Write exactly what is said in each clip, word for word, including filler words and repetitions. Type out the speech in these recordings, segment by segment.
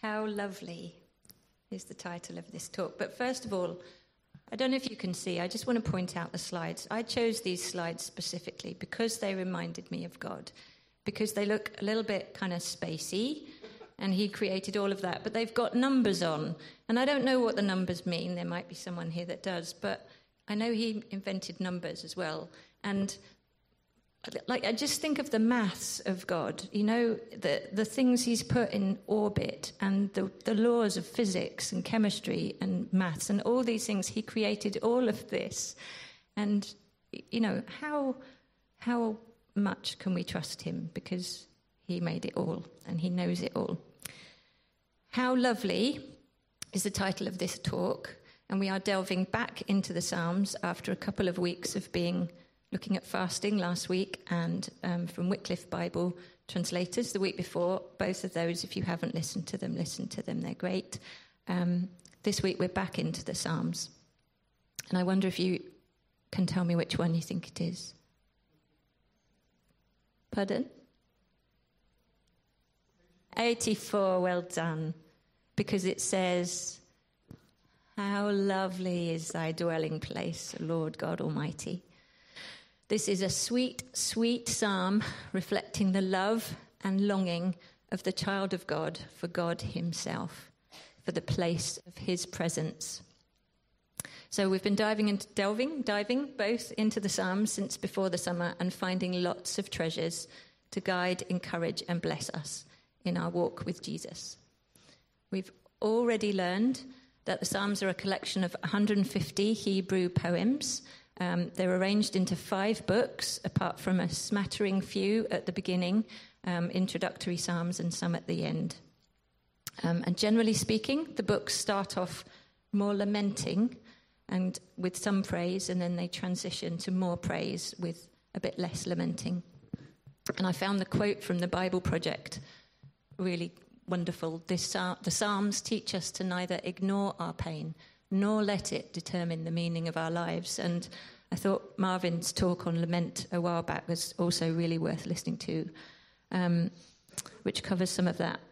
How lovely is the title of this talk. But first of all, I don't know if you can see, I just want to point out the slides. I chose these slides specifically because they reminded me of God, because they look a little bit kind of spacey, and he created all of that, but they've got numbers on. And I don't know what the numbers mean. There might be someone here that does, but I know he invented numbers as well. And like, I just think of the maths of God, you know, the, the things he's put in orbit and the, the laws of physics and chemistry and maths and all these things. He created all of this. And, you know, how how much can we trust him? Because he made it all and he knows it all. How lovely is the title of this talk. And we are delving back into the Psalms after a couple of weeks of being looking at fasting last week and um, from Wycliffe Bible Translators the week before. Both of those, if you haven't listened to them, listen to them. They're great. Um, this week we're back into the Psalms. And I wonder if you can tell me which one you think it is. Pardon? eighty-four, well done. Because it says, how lovely is thy dwelling place, Lord God Almighty. This is a sweet, sweet psalm reflecting the love and longing of the child of God for God himself, for the place of his presence. So we've been diving into delving, diving both into the Psalms since before the summer and finding lots of treasures to guide, encourage and bless us in our walk with Jesus. We've already learned that the Psalms are a collection of one hundred fifty Hebrew poems. Um, they're arranged into five books, apart from a smattering few at the beginning, um, introductory psalms and some at the end. Um, and generally speaking, the books start off more lamenting and with some praise, and then they transition to more praise with a bit less lamenting. And I found the quote from the Bible Project really wonderful. This, uh, the Psalms teach us to neither ignore our pain nor let it determine the meaning of our lives. And I thought Marvin's talk on lament a while back was also really worth listening to, um, which covers some of that.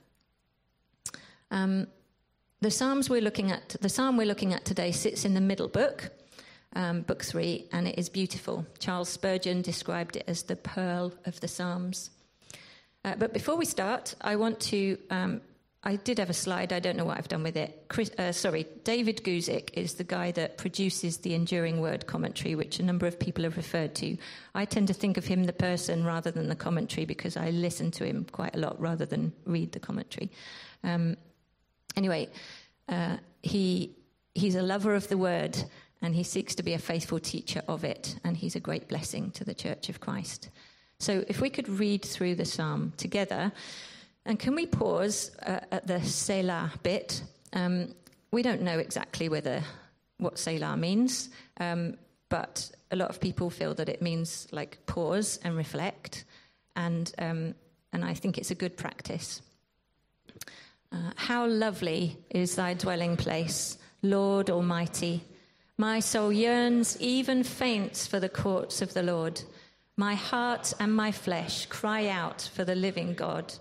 Um, the Psalms we're looking at, the Psalm we're looking at today sits in the middle book, um, book three, and it is beautiful. Charles Spurgeon described it as the pearl of the Psalms. Uh, but before we start, I want to... Um, I did have a slide. I don't know what I've done with it. Chris, uh, sorry, David Guzik is the guy that produces the Enduring Word commentary, which a number of people have referred to. I tend to think of him the person rather than the commentary because I listen to him quite a lot rather than read the commentary. Um, anyway, uh, he he's a lover of the Word and he seeks to be a faithful teacher of it, and he's a great blessing to the Church of Christ. So if we could read through the psalm together... And can we pause uh, at the Selah bit? Um, we don't know exactly whether what Selah means, um, but a lot of people feel that it means like pause and reflect, and um, and I think it's a good practice. Uh, how lovely is thy dwelling place, Lord Almighty. My soul yearns, even faints, for the courts of the Lord. My heart and my flesh cry out for the living God.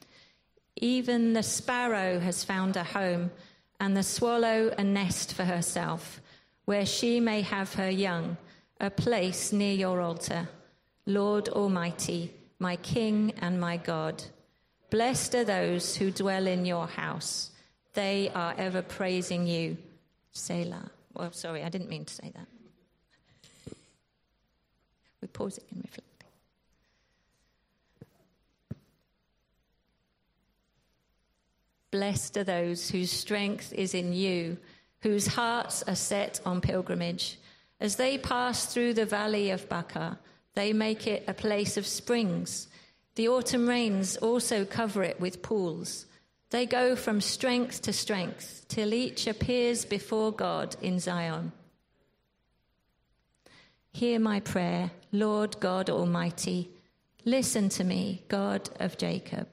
Even the sparrow has found a home, and the swallow a nest for herself, where she may have her young, a place near your altar. Lord Almighty, my King and my God. Blessed are those who dwell in your house. They are ever praising you. Selah. Well, sorry, I didn't mean to say that. We pause it and reflect. Blessed are those whose strength is in you, whose hearts are set on pilgrimage. As they pass through the valley of Baca, they make it a place of springs. The autumn rains also cover it with pools. They go from strength to strength till each appears before God in Zion. Hear my prayer, Lord God Almighty. Listen to me, God of Jacob.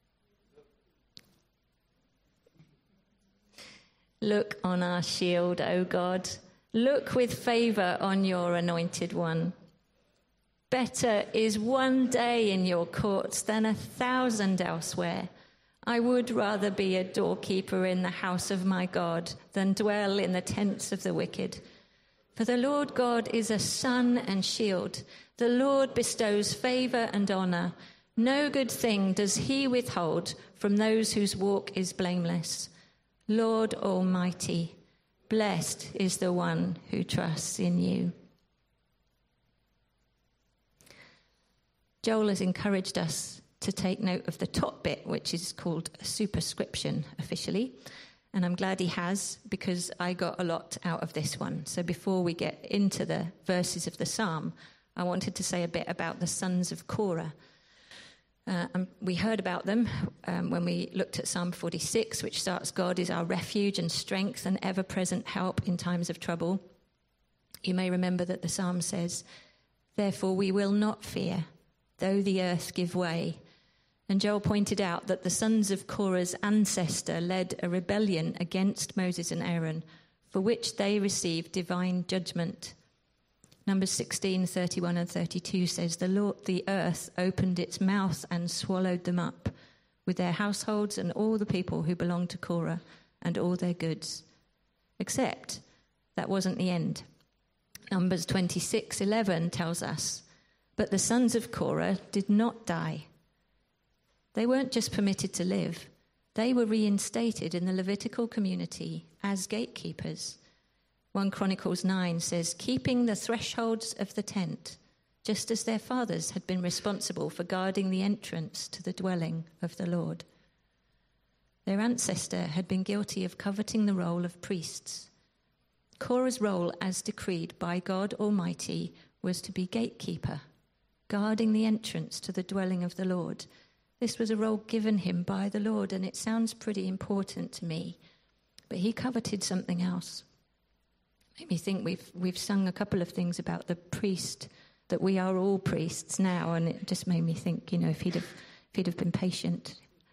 Look on our shield, O God. Look with favour on your anointed one. Better is one day in your courts than a thousand elsewhere. I would rather be a doorkeeper in the house of my God than dwell in the tents of the wicked. For the Lord God is a sun and shield. The Lord bestows favour and honour. No good thing does he withhold from those whose walk is blameless. Lord Almighty, blessed is the one who trusts in you. Joel has encouraged us to take note of the top bit, which is called a superscription officially. And I'm glad he has, because I got a lot out of this one. So before we get into the verses of the psalm, I wanted to say a bit about the sons of Korah. Uh, um, we heard about them um, when we looked at Psalm forty-six, which starts, God is our refuge and strength and ever-present help in times of trouble. You may remember that the psalm says, therefore we will not fear, though the earth give way. And Joel pointed out that the sons of Korah's ancestor led a rebellion against Moses and Aaron, for which they received divine judgment. Numbers sixteen, thirty-one and thirty-two says, the Lord, the earth opened its mouth and swallowed them up, with their households and all the people who belonged to Korah and all their goods. Except that wasn't the end. Numbers twenty-six, eleven tells us, but the sons of Korah did not die. They weren't just permitted to live. They were reinstated in the Levitical community as gatekeepers. First Chronicles nine says, keeping the thresholds of the tent, just as their fathers had been responsible for guarding the entrance to the dwelling of the Lord. Their ancestor had been guilty of coveting the role of priests. Korah's role, as decreed by God Almighty, was to be gatekeeper, guarding the entrance to the dwelling of the Lord. This was a role given him by the Lord, and it sounds pretty important to me. But he coveted something else. Made me think we've we've sung a couple of things about the priest, that we are all priests now, and it just made me think, you know, if he'd have if he'd have been patient.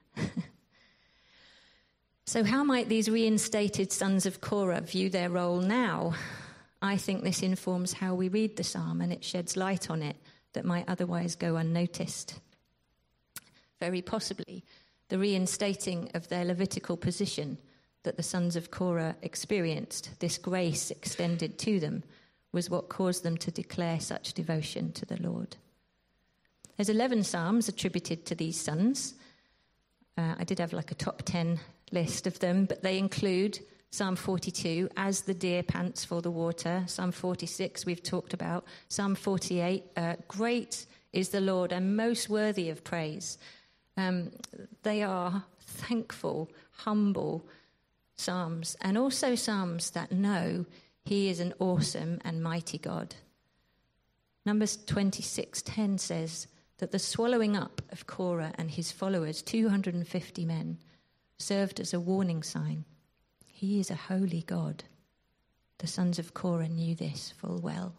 So how might these reinstated sons of Korah view their role now? I think this informs how we read the psalm, and it sheds light on it that might otherwise go unnoticed. Very possibly, the reinstating of their Levitical position that the sons of Korah experienced, this grace extended to them, was what caused them to declare such devotion to the Lord. There's eleven psalms attributed to these sons. Uh, I did have like a top ten list of them, but they include Psalm forty-two, as the deer pants for the water. Psalm forty-six, we've talked about. Psalm forty-eight, uh, great is the Lord and most worthy of praise. Um, they are thankful, humble psalms, and also psalms that know he is an awesome and mighty God. Numbers twenty-six ten says that the swallowing up of Korah and his followers, two hundred fifty men, served as a warning sign. He is a holy God. The sons of Korah knew this full well.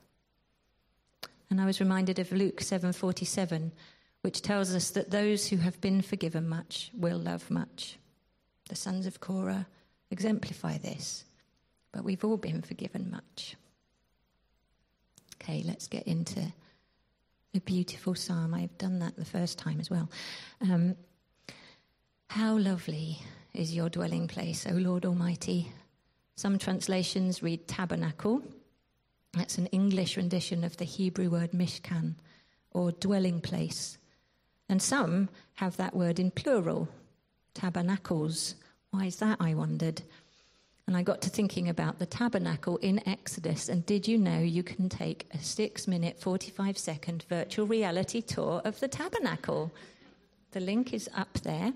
And I was reminded of Luke seven forty-seven, which tells us that those who have been forgiven much will love much. The sons of Korah exemplify this, but we've all been forgiven much. Okay, let's get into the beautiful psalm. I've done that the first time as well. Um, how lovely is your dwelling place, O Lord Almighty. Some translations read tabernacle. That's an English rendition of the Hebrew word mishkan, or dwelling place. And some have that word in plural, tabernacles. Why is that, I wondered? And I got to thinking about the tabernacle in Exodus, and did you know you can take a six-minute, forty-five-second virtual reality tour of the tabernacle? The link is up there.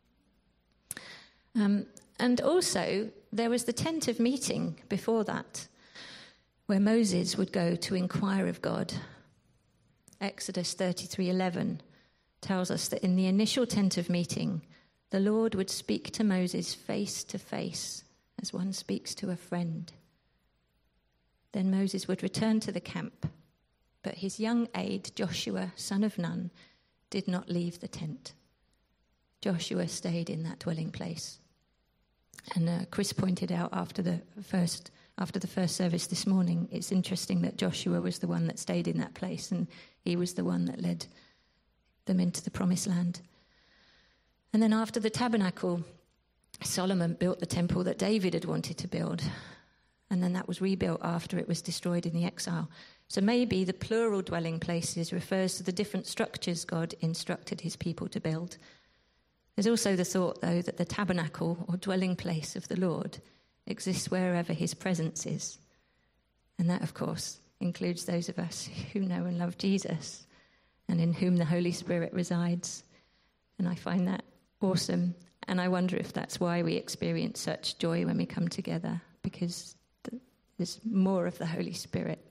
Um, and also, there was the tent of meeting before that, where Moses would go to inquire of God. Exodus thirty-three eleven tells us that in the initial tent of meeting, the Lord would speak to Moses face to face, as one speaks to a friend. Then Moses would return to the camp, but his young aide, Joshua, son of Nun, did not leave the tent. Joshua stayed in that dwelling place. And uh, Chris pointed out after the first after the first service this morning, it's interesting that Joshua was the one that stayed in that place, and he was the one that led them into the promised land. And then after the tabernacle, Solomon built the temple that David had wanted to build. And then that was rebuilt after it was destroyed in the exile. So maybe the plural dwelling places refers to the different structures God instructed his people to build. There's also the thought, though, that the tabernacle or dwelling place of the Lord exists wherever his presence is. And that, of course, includes those of us who know and love Jesus and in whom the Holy Spirit resides. And I find that awesome. And I wonder if that's why we experience such joy when we come together, because there's more of the Holy Spirit.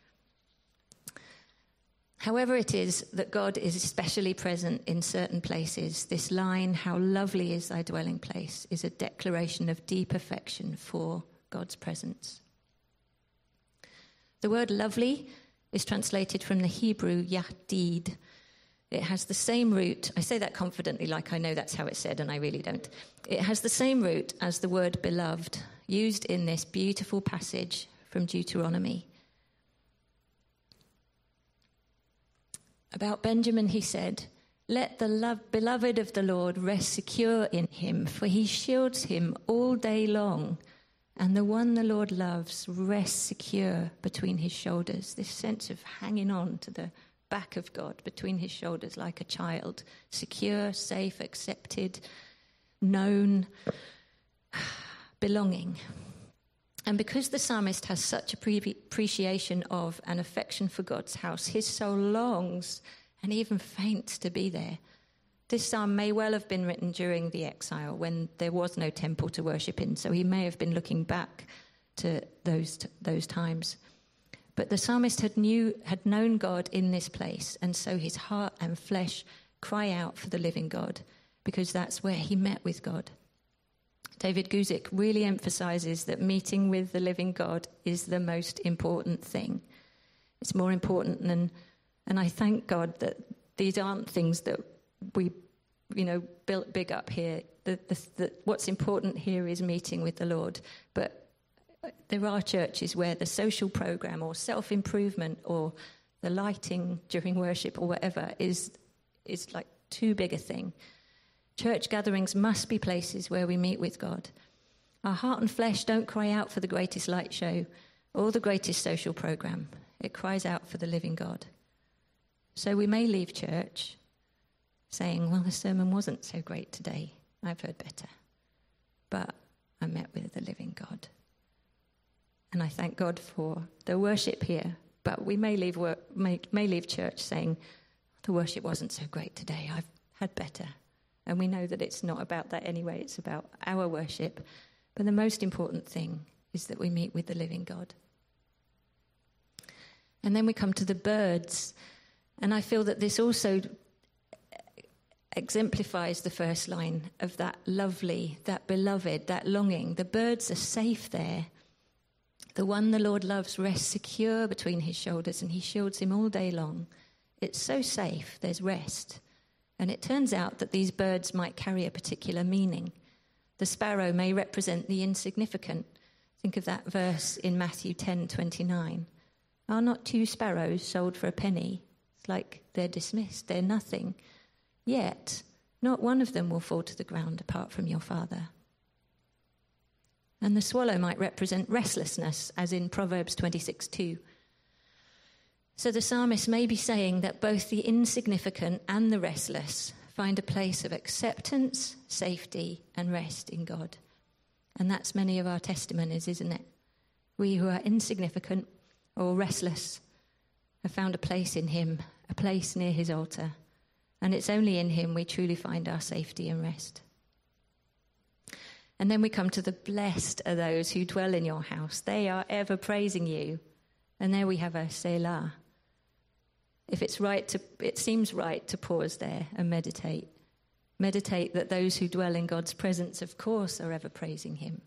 However it is that God is especially present in certain places, this line, "How lovely is thy dwelling place," is a declaration of deep affection for God's presence. The word lovely is translated from the Hebrew yahdid. It has the same root. I say that confidently like I know that's how it's said, and I really don't. It has the same root as the word beloved, used in this beautiful passage from Deuteronomy. About Benjamin, he said, "Let the love, beloved of the Lord rest secure in him, for he shields him all day long. And the one the Lord loves rests secure between his shoulders." This sense of hanging on to the back of God between his shoulders like a child. Secure, safe, accepted, known, belonging. And because the psalmist has such appreciation of and affection for God's house, his soul longs and even faints to be there. This psalm may well have been written during the exile when there was no temple to worship in, so he may have been looking back to those those times. But the psalmist had knew had known God in this place, and so his heart and flesh cry out for the living God, because that's where he met with God. David Guzik really emphasizes that meeting with the living God is the most important thing. It's more important than, and I thank God that these aren't things that we, you know, built big up here. The, the, the, what's important here is meeting with the Lord. But there are churches where the social program or self-improvement or the lighting during worship or whatever is is like too big a thing. Church gatherings must be places where we meet with God. Our heart and flesh don't cry out for the greatest light show or the greatest social program. It cries out for the living God. So we may leave church saying, well, the sermon wasn't so great today. I've heard better. But I met with the living God. And I thank God for the worship here. But we may leave work, may, may leave church saying, the worship wasn't so great today. I've had better. And we know that it's not about that anyway. It's about our worship. But the most important thing is that we meet with the living God. And then we come to the birds. And I feel that this also exemplifies the first line of that lovely, that beloved, that longing. The birds are safe there. The one the Lord loves rests secure between his shoulders, and he shields him all day long. It's so safe, there's rest. And it turns out that these birds might carry a particular meaning. The sparrow may represent the insignificant. Think of that verse in Matthew ten twenty-nine. Are not two sparrows sold for a penny? It's like they're dismissed, they're nothing. Yet, not one of them will fall to the ground apart from your Father. And the swallow might represent restlessness, as in Proverbs twenty-six two. So the psalmist may be saying that both the insignificant and the restless find a place of acceptance, safety, and rest in God. And that's many of our testimonies, isn't it? We who are insignificant or restless have found a place in him, a place near his altar. And it's only in him we truly find our safety and rest. And then we come to the blessed are those who dwell in your house. They are ever praising you. And there we have a Selah. If it's right to, it seems right to pause there and meditate. Meditate that those who dwell in God's presence, of course, are ever praising him.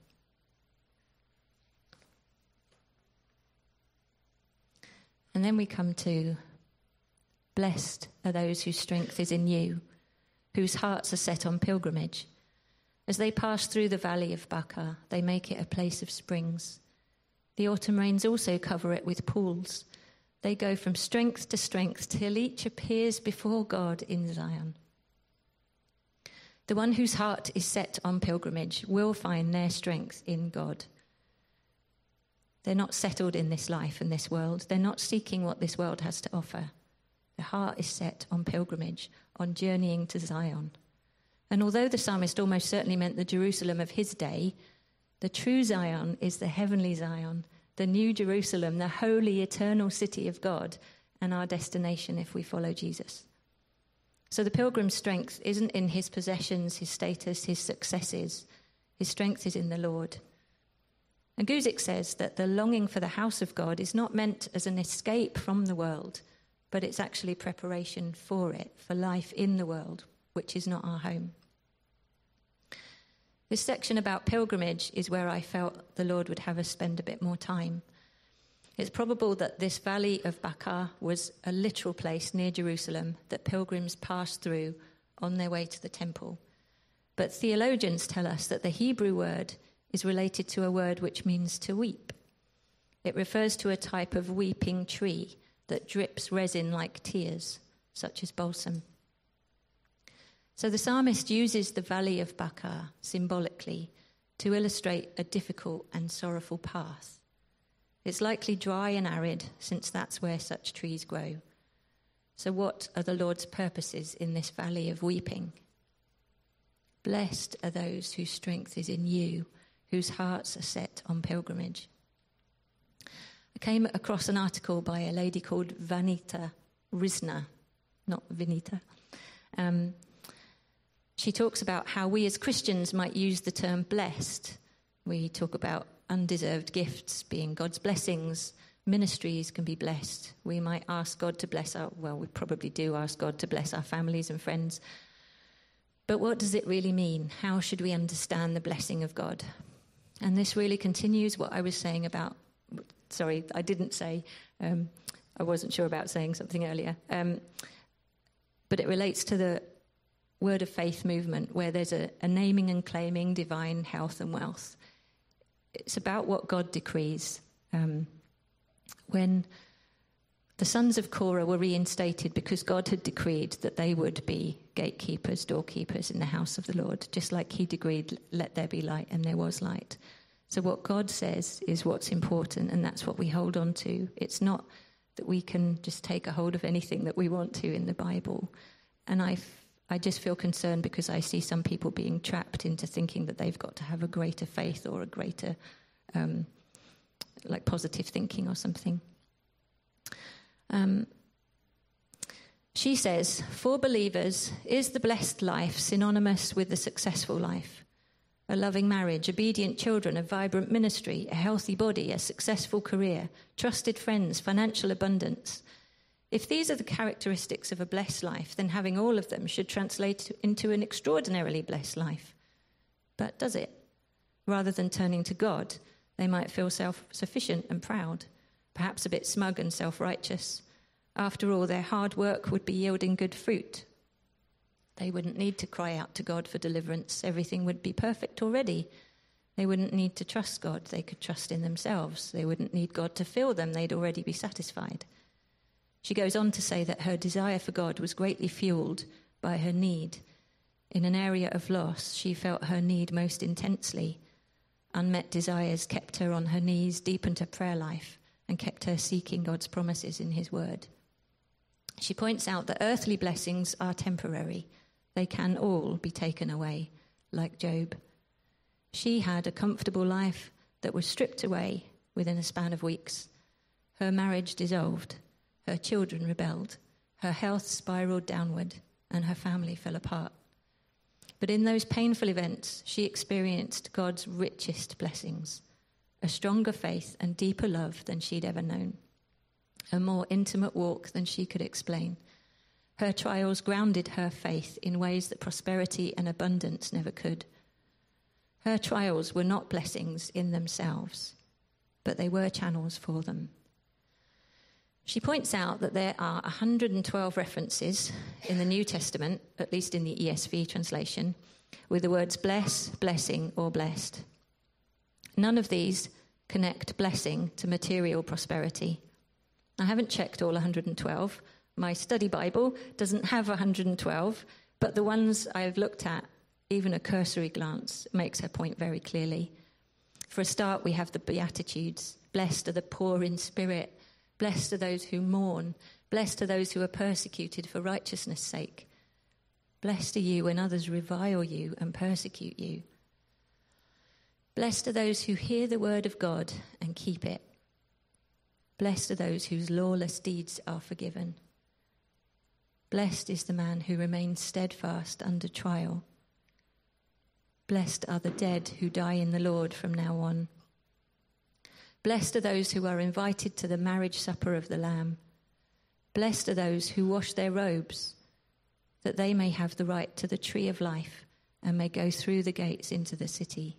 And then we come to blessed are those whose strength is in you, whose hearts are set on pilgrimage. As they pass through the valley of Baca, they make it a place of springs. The autumn rains also cover it with pools. They go from strength to strength till each appears before God in Zion. The one whose heart is set on pilgrimage will find their strength in God. They're not settled in this life and this world. They're not seeking what this world has to offer. Their heart is set on pilgrimage, on journeying to Zion. And although the psalmist almost certainly meant the Jerusalem of his day, the true Zion is the heavenly Zion, the new Jerusalem, the holy, eternal city of God, and our destination if we follow Jesus. So the pilgrim's strength isn't in his possessions, his status, his successes. His strength is in the Lord. And Guzik says that the longing for the house of God is not meant as an escape from the world, but it's actually preparation for it, for life in the world, which is not our home. This section about pilgrimage is where I felt the Lord would have us spend a bit more time. It's probable that this valley of Baca was a literal place near Jerusalem that pilgrims passed through on their way to the temple. But theologians tell us that the Hebrew word is related to a word which means to weep. It refers to a type of weeping tree that drips resin like tears, such as balsam. So the psalmist uses the valley of Baca symbolically to illustrate a difficult and sorrowful path. It's likely dry and arid, since that's where such trees grow. So what are the Lord's purposes in this valley of weeping? Blessed are those whose strength is in you, whose hearts are set on pilgrimage. I came across an article by a lady called Vanita Risner, not Vinita. Um, she talks about how we as Christians might use the term blessed. We talk about undeserved gifts being God's blessings. Ministries can be blessed. We might ask God to bless our, well, we probably do ask God to bless our families and friends. But what does it really mean? How should we understand the blessing of God? And this really continues what I was saying about, sorry, I didn't say, um, I wasn't sure about saying something earlier. Um, but it relates to the Word of Faith movement, where there's a, a naming and claiming divine health and wealth. It's about what God decrees. Um, when the sons of Korah were reinstated because God had decreed that they would be gatekeepers, doorkeepers in the house of the Lord, just like he decreed, let there be light, and there was light. So what God says is what's important, and that's what we hold on to. It's not that we can just take a hold of anything that we want to in the Bible. And I I just feel concerned because I see some people being trapped into thinking that they've got to have a greater faith or a greater, um, like positive thinking or something. Um, she says, for believers, is the blessed life synonymous with the successful life? A loving marriage, obedient children, a vibrant ministry, a healthy body, a successful career, trusted friends, financial abundance. If these are the characteristics of a blessed life, then having all of them should translate into an extraordinarily blessed life. But does it? Rather than turning to God, they might feel self-sufficient and proud, perhaps a bit smug and self-righteous. After all, their hard work would be yielding good fruit. They wouldn't need to cry out to God for deliverance. Everything would be perfect already. They wouldn't need to trust God. They could trust in themselves. They wouldn't need God to fill them. They'd already be satisfied. She goes on to say that her desire for God was greatly fueled by her need. In an area of loss, she felt her need most intensely. Unmet desires kept her on her knees, deepened her prayer life, and kept her seeking God's promises in his word. She points out that earthly blessings are temporary. They can all be taken away, like Job. She had a comfortable life that was stripped away within a span of weeks. Her marriage dissolved. Her children rebelled, her health spiraled downward, and her family fell apart. But in those painful events, she experienced God's richest blessings, a stronger faith and deeper love than she'd ever known, a more intimate walk than she could explain. Her trials grounded her faith in ways that prosperity and abundance never could. Her trials were not blessings in themselves, but they were channels for them. She points out that there are one hundred twelve references in the New Testament, at least in the E S V translation, with the words bless, blessing, or blessed. None of these connect blessing to material prosperity. I haven't checked all one hundred twelve. My study Bible doesn't have one hundred twelve, but the ones I've looked at even a cursory glance makes her point very clearly. For a start, we have the Beatitudes. Blessed are the poor in spirit. Blessed are those who mourn. Blessed are those who are persecuted for righteousness' sake. Blessed are you when others revile you and persecute you. Blessed are those who hear the word of God and keep it. Blessed are those whose lawless deeds are forgiven. Blessed is the man who remains steadfast under trial. Blessed are the dead who die in the Lord from now on. Blessed are those who are invited to the marriage supper of the Lamb. Blessed are those who wash their robes, that they may have the right to the tree of life and may go through the gates into the city.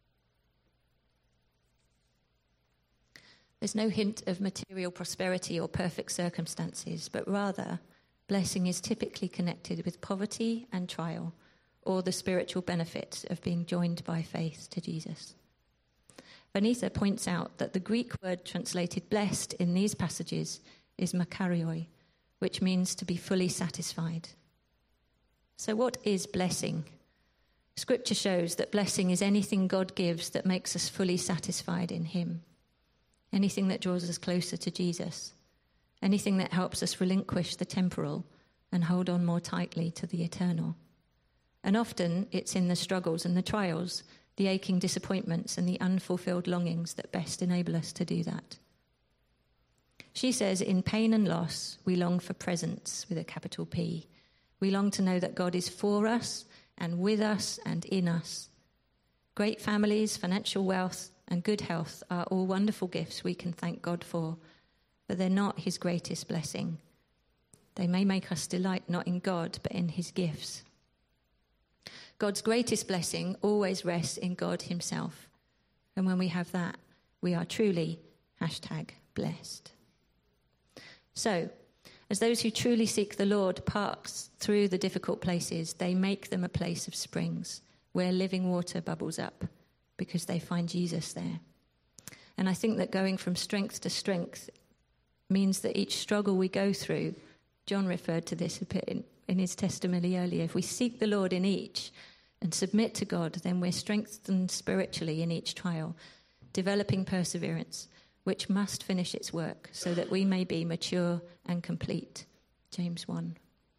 There's no hint of material prosperity or perfect circumstances, but rather, blessing is typically connected with poverty and trial, or the spiritual benefit of being joined by faith to Jesus. Vanitha points out that the Greek word translated blessed in these passages is makarioi, which means to be fully satisfied. So what is blessing? Scripture shows that blessing is anything God gives that makes us fully satisfied in him, anything that draws us closer to Jesus, anything that helps us relinquish the temporal and hold on more tightly to the eternal. And often it's in the struggles and the trials, the aching disappointments and the unfulfilled longings that best enable us to do that. She says, in pain and loss, we long for presence with a capital P. We long to know that God is for us and with us and in us. Great families, financial wealth, and good health are all wonderful gifts we can thank God for, but they're not his greatest blessing. They may make us delight not in God, but in his gifts. God's greatest blessing always rests in God himself. And when we have that, we are truly hashtag blessed. So, as those who truly seek the Lord pass through the difficult places, they make them a place of springs where living water bubbles up because they find Jesus there. And I think that going from strength to strength means that each struggle we go through, John referred to this a bit in, in his testimony earlier, if we seek the Lord in each and submit to God, then we're strengthened spiritually in each trial, developing perseverance, which must finish its work so that we may be mature and complete. James one.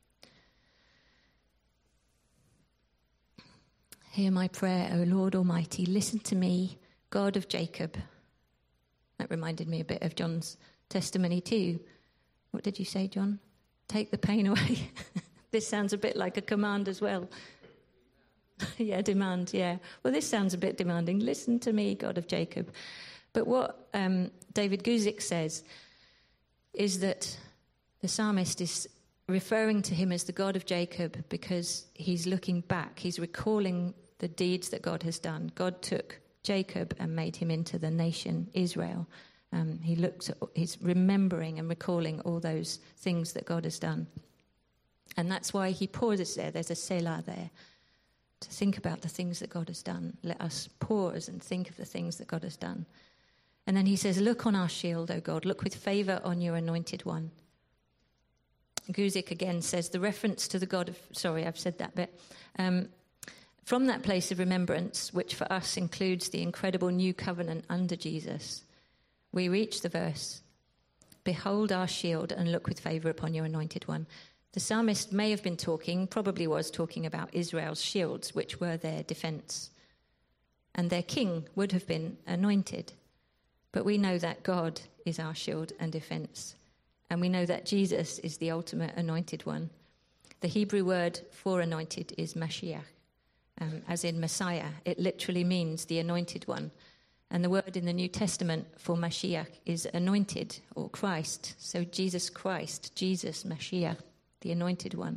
Hear my prayer, O Lord Almighty. Listen to me, God of Jacob. That reminded me a bit of John's testimony too. What did you say, John? Take the pain away. This sounds a bit like a command as well. yeah, demand, yeah. Well, this sounds a bit demanding. Listen to me, God of Jacob. But what um, David Guzik says is that the psalmist is referring to him as the God of Jacob because he's looking back. He's recalling the deeds that God has done. God took Jacob and made him into the nation Israel. Um, he looks at, he's remembering and recalling all those things that God has done. And that's why he pauses there. There's a selah there to think about the things that God has done. Let us pause and think of the things that God has done. And then he says, look on our shield, O God. Look with favour on your anointed one. Guzik again says the reference to the God of... Sorry, I've said that bit. Um, from that place of remembrance, which for us includes the incredible new covenant under Jesus, we reach the verse, behold our shield and look with favour upon your anointed one. The psalmist may have been talking, probably was talking about Israel's shields, which were their defence. And their king would have been anointed. But we know that God is our shield and defence. And we know that Jesus is the ultimate anointed one. The Hebrew word for anointed is Mashiach, um, as in Messiah. It literally means the anointed one. And the word in the New Testament for Mashiach is anointed or Christ. So Jesus Christ, Jesus, Mashiach, the anointed one.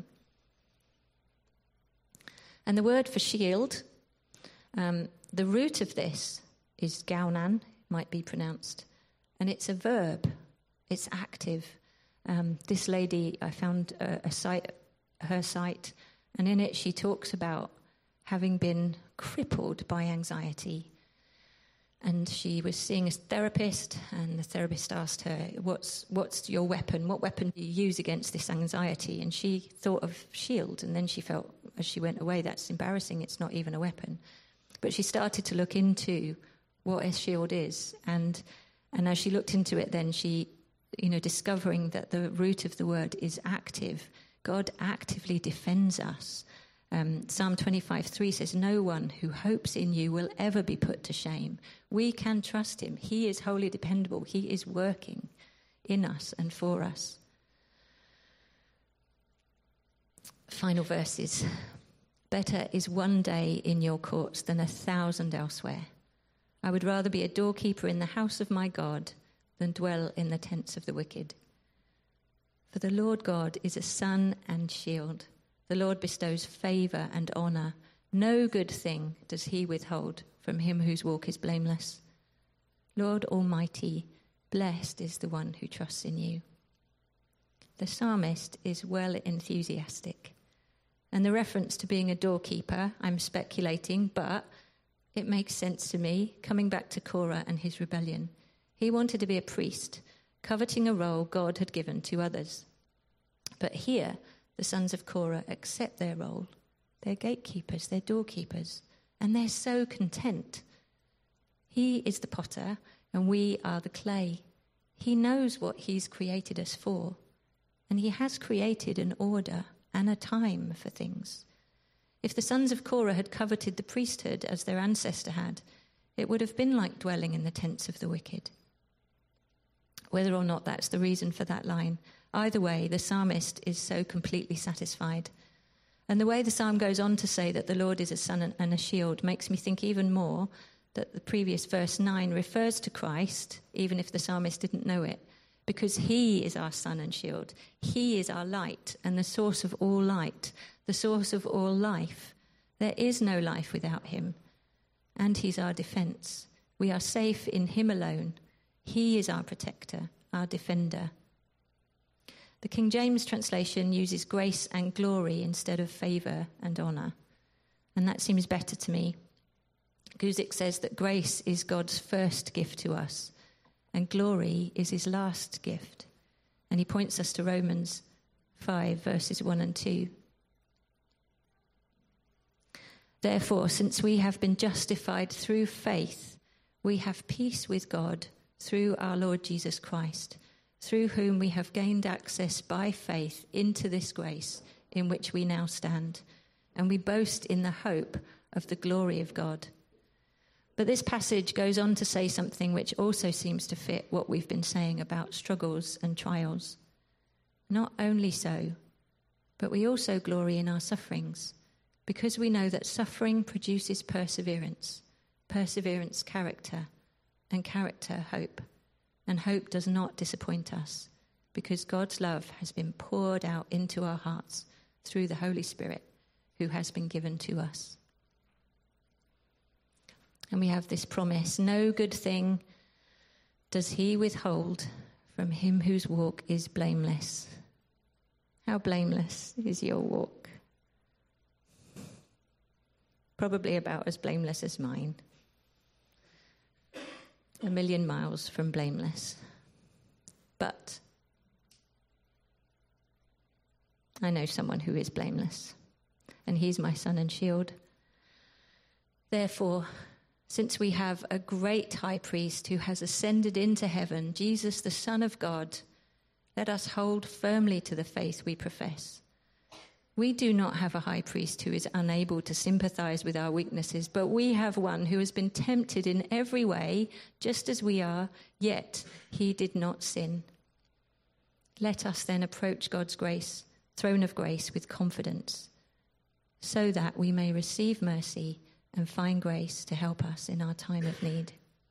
And the word for shield, um, the root of this is gaunan, might be pronounced, and it's a verb. It's active. Um, this lady, I found a, a site, her site, and in it she talks about having been crippled by anxiety. And she was seeing a therapist, and the therapist asked her, what's what's your weapon? What weapon do you use against this anxiety? And she thought of shield, and then she felt as she went away, that's embarrassing. It's not even a weapon. But she started to look into what a shield is. And and as she looked into it, then she, you know, discovering that the root of the word is active. God actively defends us. Um, Psalm twenty-five three says, no one who hopes in you will ever be put to shame. We can trust him. He is wholly dependable. He is working in us and for us. Final verses. Better is one day in your courts than a thousand elsewhere. I would rather be a doorkeeper in the house of my God than dwell in the tents of the wicked. For the Lord God is a sun and shield. The Lord bestows favour and honour. No good thing does he withhold from him whose walk is blameless. Lord Almighty, blessed is the one who trusts in you. The psalmist is well enthusiastic. And the reference to being a doorkeeper, I'm speculating, but it makes sense to me, coming back to Korah and his rebellion. He wanted to be a priest, coveting a role God had given to others. But here, the sons of Korah accept their role. They're gatekeepers, they're doorkeepers, and they're so content. He is the potter, and we are the clay. He knows what he's created us for, and he has created an order and a time for things. If the sons of Korah had coveted the priesthood as their ancestor had, it would have been like dwelling in the tents of the wicked. Whether or not that's the reason for that line, either way, the psalmist is so completely satisfied. And the way the psalm goes on to say that the Lord is a sun and a shield makes me think even more that the previous verse nine refers to Christ, even if the psalmist didn't know it, because he is our sun and shield. He is our light and the source of all light, the source of all life. There is no life without him. And he's our defense. We are safe in him alone. He is our protector, our defender. The King James translation uses grace and glory instead of favour and honour. And that seems better to me. Guzik says that grace is God's first gift to us, and glory is his last gift. And he points us to Romans five, verses one and two. Therefore, since we have been justified through faith, we have peace with God through our Lord Jesus Christ, through whom we have gained access by faith into this grace in which we now stand, and we boast in the hope of the glory of God. But this passage goes on to say something which also seems to fit what we've been saying about struggles and trials. Not only so, but we also glory in our sufferings, because we know that suffering produces perseverance, perseverance character, and character hope. And hope does not disappoint us, because God's love has been poured out into our hearts through the Holy Spirit who has been given to us. And we have this promise, no good thing does he withhold from him whose walk is blameless. How blameless is your walk? Probably about as blameless as mine. A million miles from blameless. But I know someone who is blameless, and he's my sun and shield. Therefore, since we have a great high priest who has ascended into heaven, Jesus, the Son of God, let us hold firmly to the faith we profess. We do not have a high priest who is unable to sympathize with our weaknesses, but we have one who has been tempted in every way, just as we are, yet he did not sin. Let us then approach God's grace, throne of grace, with confidence, so that we may receive mercy and find grace to help us in our time of need.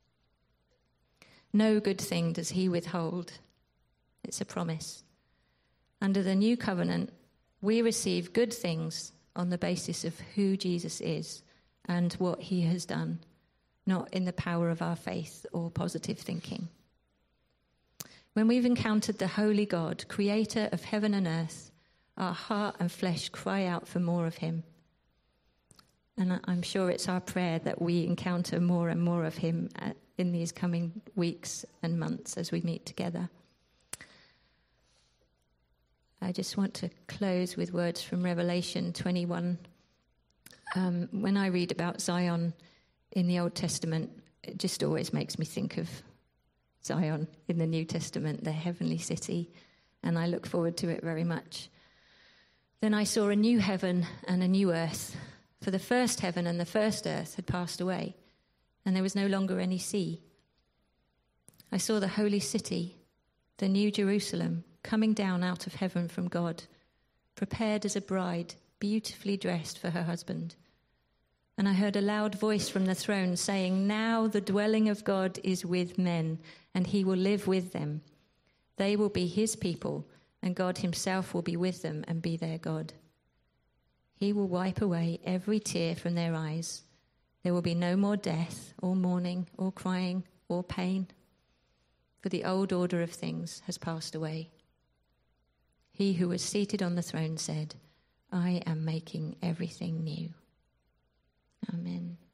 No good thing does he withhold. It's a promise. Under the new covenant, we receive good things on the basis of who Jesus is and what he has done, not in the power of our faith or positive thinking. When we've encountered the holy God, creator of heaven and earth, our heart and flesh cry out for more of him. And I'm sure it's our prayer that we encounter more and more of him in these coming weeks and months as we meet together. I just want to close with words from Revelation twenty-one, Um, when I read about Zion in the Old Testament, it just always makes me think of Zion in the New Testament, the heavenly city, and I look forward to it very much. Then I saw a new heaven and a new earth, for the first heaven and the first earth had passed away, and there was no longer any sea. I saw the holy city, the new Jerusalem, coming down out of heaven from God, prepared as a bride, beautifully dressed for her husband. And I heard a loud voice from the throne saying, "Now the dwelling of God is with men, and he will live with them. They will be his people, and God himself will be with them and be their God. He will wipe away every tear from their eyes. There will be no more death, or mourning, or crying, or pain, for the old order of things has passed away." He who was seated on the throne said, "I am making everything new." Amen.